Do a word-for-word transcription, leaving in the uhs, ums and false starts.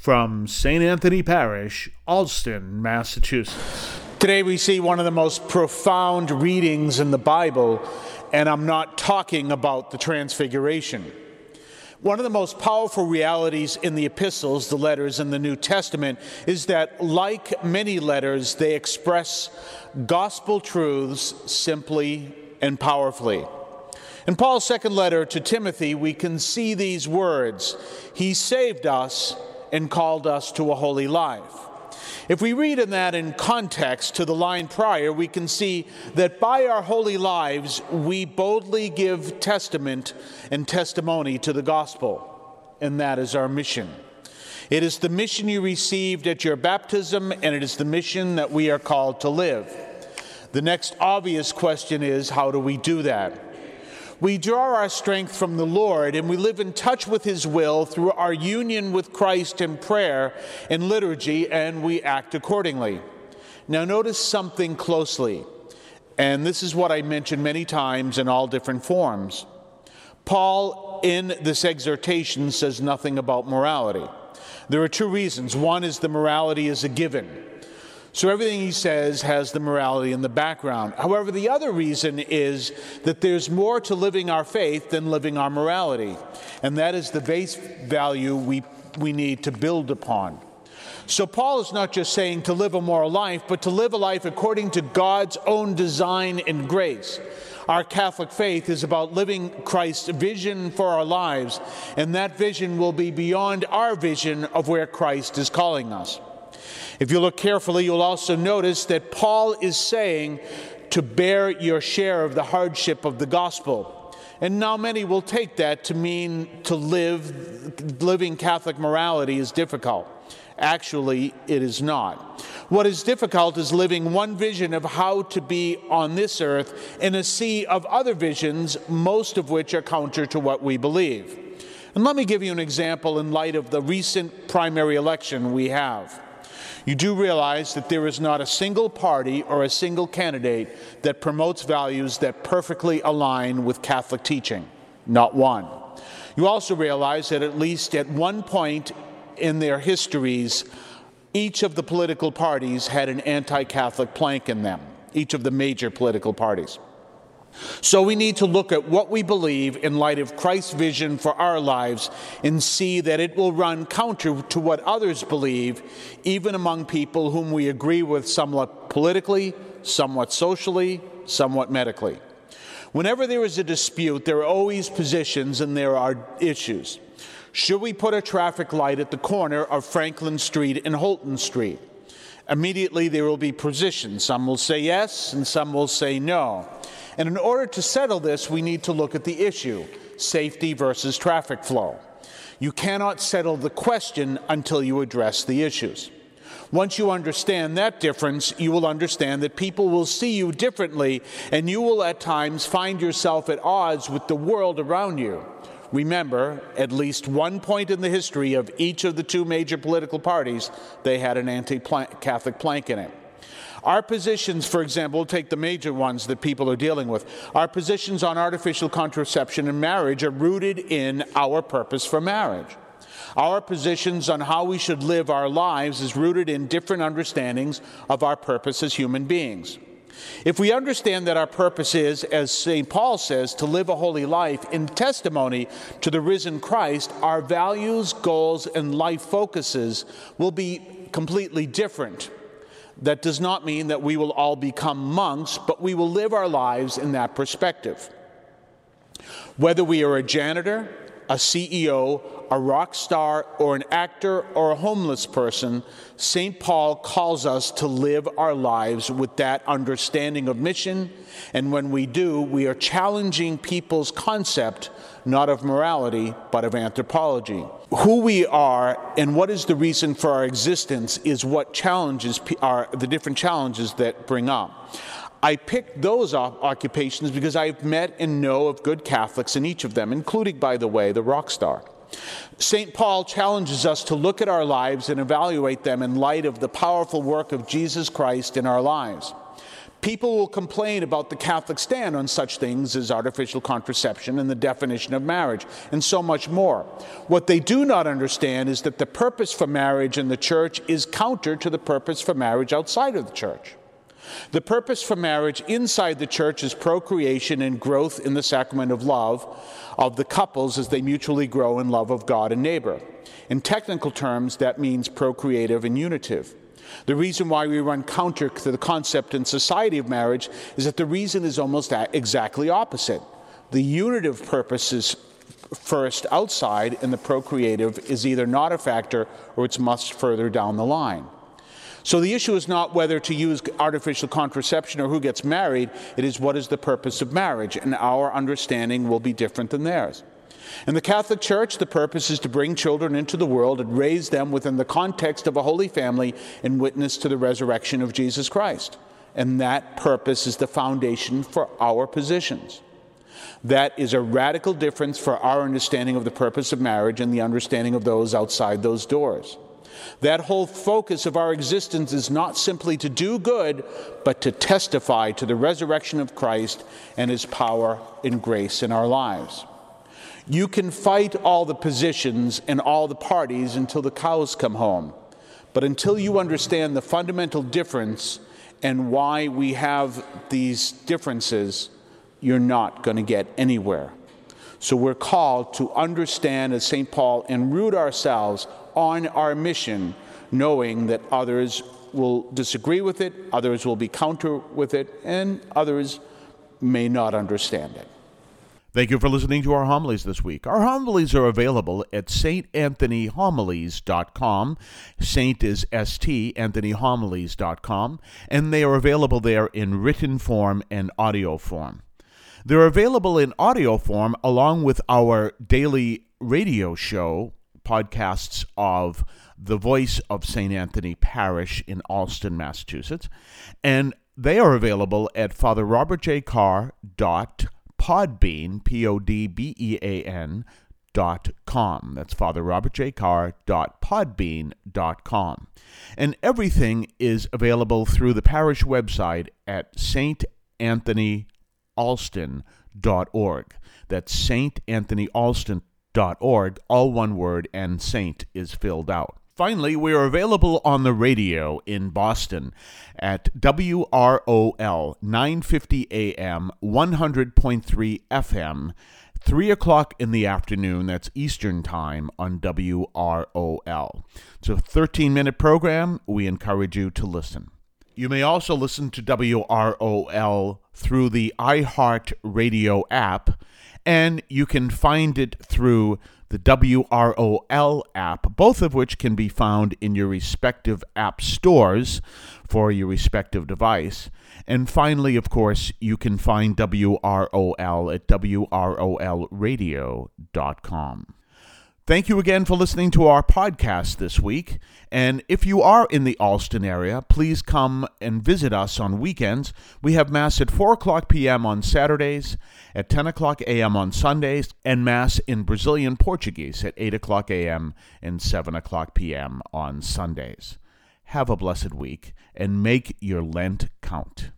from Saint Anthony Parish, Alston, Massachusetts. Today we see one of the most profound readings in the Bible, and I'm not talking about the Transfiguration. One of the most powerful realities in the epistles, the letters in the New Testament, is that, like many letters, they express gospel truths simply and powerfully. In Paul's second letter to Timothy, we can see these words: He saved us and called us to a holy life. If we read in that in context to the line prior, we can see that by our holy lives, we boldly give testament and testimony to the gospel, and that is our mission. It is the mission you received at your baptism, and it is the mission that we are called to live. The next obvious question is, how do we do that? We draw our strength from the Lord, and we live in touch with His will through our union with Christ in prayer and liturgy, and we act accordingly. Now notice something closely, and this is what I mentioned many times in all different forms. Paul, in this exhortation, says nothing about morality. There are two reasons. One is the morality is a given. So everything he says has the morality in the background. However, the other reason is that there's more to living our faith than living our morality. And that is the base value we, we need to build upon. So Paul is not just saying to live a moral life, but to live a life according to God's own design and grace. Our Catholic faith is about living Christ's vision for our lives, and that vision will be beyond our vision of where Christ is calling us. If you look carefully, you'll also notice that Paul is saying to bear your share of the hardship of the gospel. And now many will take that to mean to live, living Catholic morality is difficult. Actually, it is not. What is difficult is living one vision of how to be on this earth in a sea of other visions, most of which are counter to what we believe. And let me give you an example in light of the recent primary election we have. You do realize that there is not a single party or a single candidate that promotes values that perfectly align with Catholic teaching. Not one. You also realize that at least at one point in their histories, each of the political parties had an anti-Catholic plank in them, each of the major political parties. So we need to look at what we believe in light of Christ's vision for our lives and see that it will run counter to what others believe, even among people whom we agree with somewhat politically, somewhat socially, somewhat medically. Whenever there is a dispute, there are always positions and there are issues. Should we put a traffic light at the corner of Franklin Street and Holton Street? Immediately there will be positions. Some will say yes and some will say no. And in order to settle this, we need to look at the issue, safety versus traffic flow. You cannot settle the question until you address the issues. Once you understand that difference, you will understand that people will see you differently, and you will at times find yourself at odds with the world around you. Remember, at least one point in the history of each of the two major political parties, they had an anti-Catholic plank in it. Our positions, for example, take the major ones that people are dealing with. Our positions on artificial contraception and marriage are rooted in our purpose for marriage. Our positions on how we should live our lives is rooted in different understandings of our purpose as human beings. If we understand that our purpose is, as Saint Paul says, to live a holy life in testimony to the risen Christ, our values, goals, and life focuses will be completely different. That does not mean that we will all become monks, but we will live our lives in that perspective. Whether we are a janitor, a C E O, a rock star, or an actor, or a homeless person, Saint Paul calls us to live our lives with that understanding of mission, and when we do, we are challenging people's concept, not of morality, but of anthropology. Who we are and what is the reason for our existence is what challenges are the different challenges that bring up. I picked those occupations because I've met and know of good Catholics in each of them, including, by the way, the rock star. Saint Paul challenges us to look at our lives and evaluate them in light of the powerful work of Jesus Christ in our lives. People will complain about the Catholic stand on such things as artificial contraception and the definition of marriage, and so much more. What they do not understand is that the purpose for marriage in the church is counter to the purpose for marriage outside of the church. The purpose for marriage inside the church is procreation and growth in the sacrament of love of the couples as they mutually grow in love of God and neighbor. In technical terms, that means procreative and unitive. The reason why we run counter to the concept in society of marriage is that the reason is almost exactly opposite. The unitive purpose is first outside, and the procreative is either not a factor or it's much further down the line. So the issue is not whether to use artificial contraception or who gets married, it is what is the purpose of marriage, and our understanding will be different than theirs. In the Catholic Church, the purpose is to bring children into the world and raise them within the context of a holy family and witness to the resurrection of Jesus Christ. And that purpose is the foundation for our positions. That is a radical difference for our understanding of the purpose of marriage and the understanding of those outside those doors. That whole focus of our existence is not simply to do good, but to testify to the resurrection of Christ and his power and grace in our lives. You can fight all the positions and all the parties until the cows come home. But until you understand the fundamental difference and why we have these differences, you're not going to get anywhere. So we're called to understand, as Saint Paul, and root ourselves on our mission, knowing that others will disagree with it, others will be counter with it, and others may not understand it. Thank you for listening to our homilies this week. Our homilies are available at st anthony homilies dot com. Saint is S T, anthony homilies dot com, and they are available there in written form and audio form. They're available in audio form along with our daily radio show, podcasts of The Voice of Saint Anthony Parish in Allston, Massachusetts, and they are available at father robert j carr dot podbean, P O D B E A N, dot com. That's father robert j carr dot podbean dot com. And everything is available through the parish website at st anthony allston dot org. That's st anthony allston dot org, all one word, and saint is filled out. Finally, we are available on the radio in Boston at W R O L nine fifty A M, one hundred point three F M, three o'clock in the afternoon, that's Eastern Time, on W R O L. It's a thirteen-minute program. We encourage you to listen. You may also listen to W R O L through the iHeartRadio app, and you can find it through the W R O L app, both of which can be found in your respective app stores for your respective device. And finally, of course, you can find W R O L at W R O L radio dot com. Thank you again for listening to our podcast this week. And if you are in the Allston area, please come and visit us on weekends. We have Mass at four o'clock p.m. on Saturdays, at ten o'clock a.m. on Sundays, and Mass in Brazilian Portuguese at eight o'clock a.m. and seven o'clock p.m. on Sundays. Have a blessed week, and make your Lent count.